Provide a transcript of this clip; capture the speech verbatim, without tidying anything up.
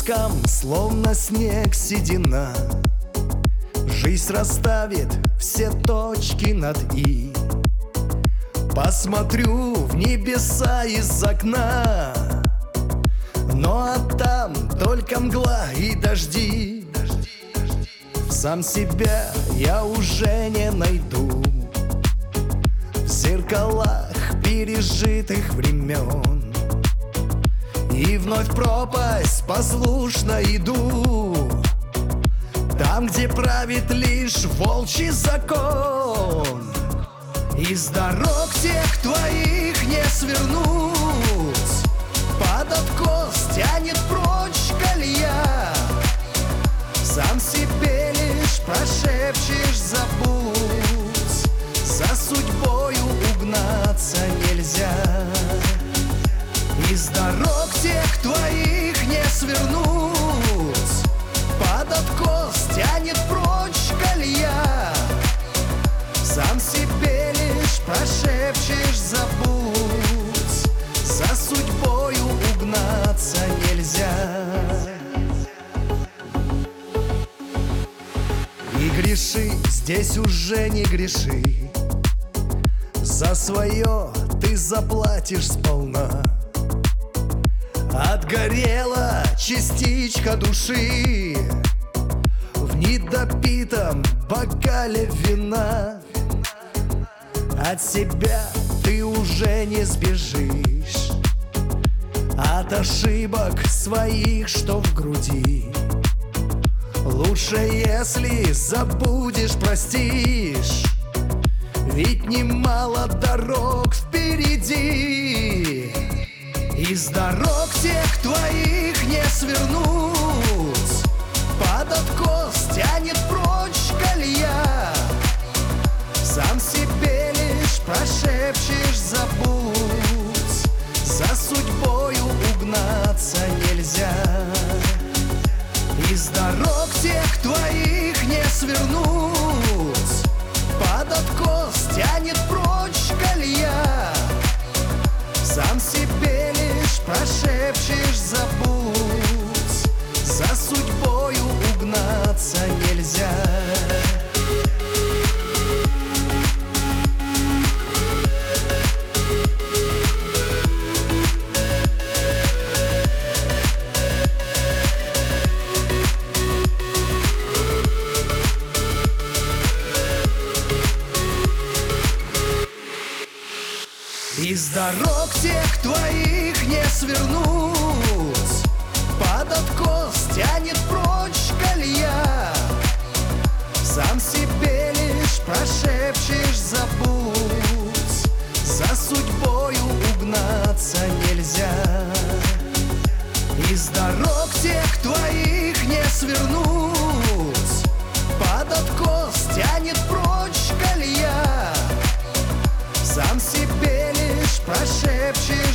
щекам, словно снег седина. Жизнь расставит все точки над «и». Посмотрю в небеса из окна, но а там только мгла и дожди. Сам себя я уже не найду в зеркалах пережитых времен. И вновь в пропасть послушно иду, там, где правит лишь волчий закон. Из дорог тех твоих не свернуть, под откос тянет прочь колея. Сам себе лишь прошепчешь забудь, за судьбою угнаться нельзя. Из дорог тех твоих не свернуть, под откос тянет прочь колея. Сам себе лишь прошепчешь забудь, за судьбою угнаться нельзя. И греши, здесь уже не греши, за свое ты заплатишь сполна. Отгорела частичка души в недопитом бокале вина. От себя ты уже не сбежишь, от ошибок своих, что в груди. Лучше, если забудешь, простишь, ведь немало дорог впереди. Из дорог тех твоих не свернуть, под откос тянет прочь колея. Сам себе лишь прошепчешь забудь, за судьбою угнаться нельзя. Из дорог тех твоих не свернуть, под откос тянет прочь колея. Сам себе лишь прошепчешь забудь, за судьбою угнаться нельзя. Из дорог тех твоих не свернуть, под откос тянет прочь колея. Сам себе лишь прошепчешь забудь, за судьбою угнаться нельзя. Из дорог тех твоих не свернуть, под откос тянет прочь колея. Сам себе лишь прошепчешь